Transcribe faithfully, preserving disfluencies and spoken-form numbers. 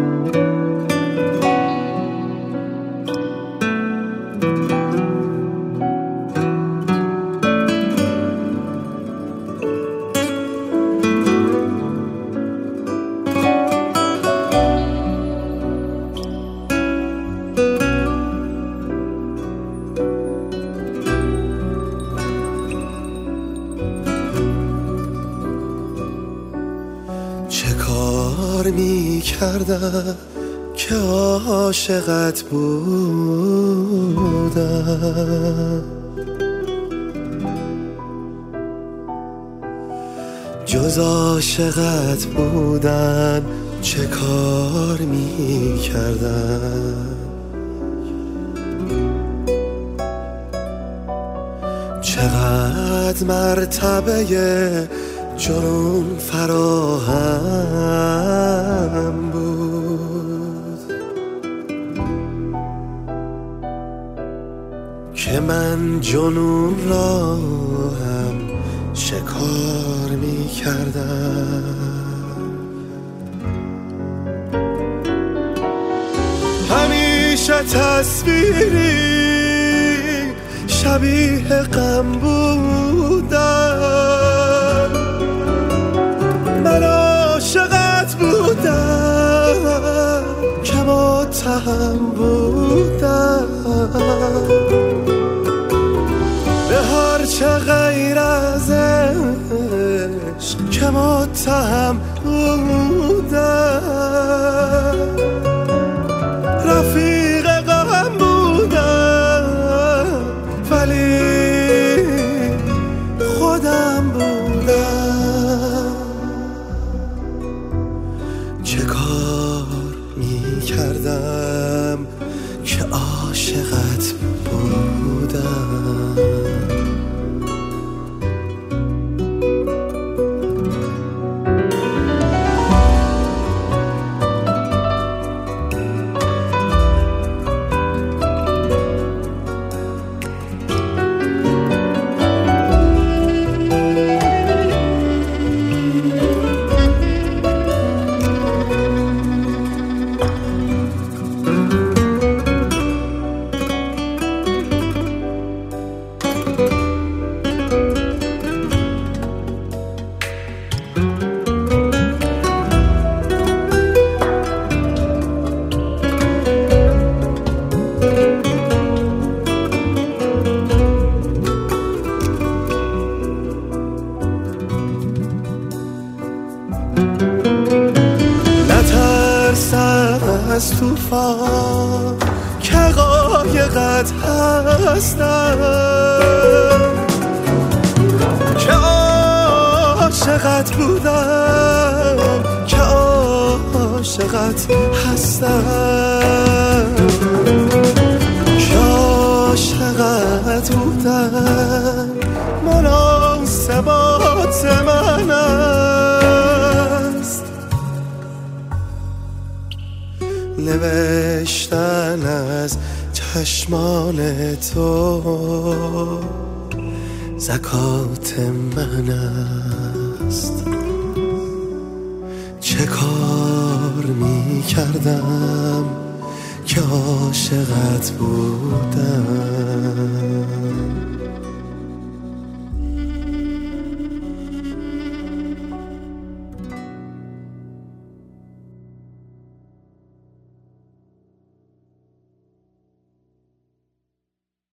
چه کار می کردم که عاشقت بودم، جز عاشقت بودن چه کار می کردم. چقدر مرتبه جنون فراهم بود که من جنون را هم شکار می کردم. همیشه تصویری شبیه غم بودم، من عاشقت بودم که متهم بودم به هر چه غیر از عشق که متهم بودم. رفیق غم بودم ولی خودم بودم. چه کار می کردم که عاشقت بودم. از توفان که قایقت هستم، که عاشقت بودم، که عاشقت هستم، که عاشقت بودم. مناسبات من است نوشتن از چشمان تو، زکات من است. چه کار می کردم که عاشقت بودم.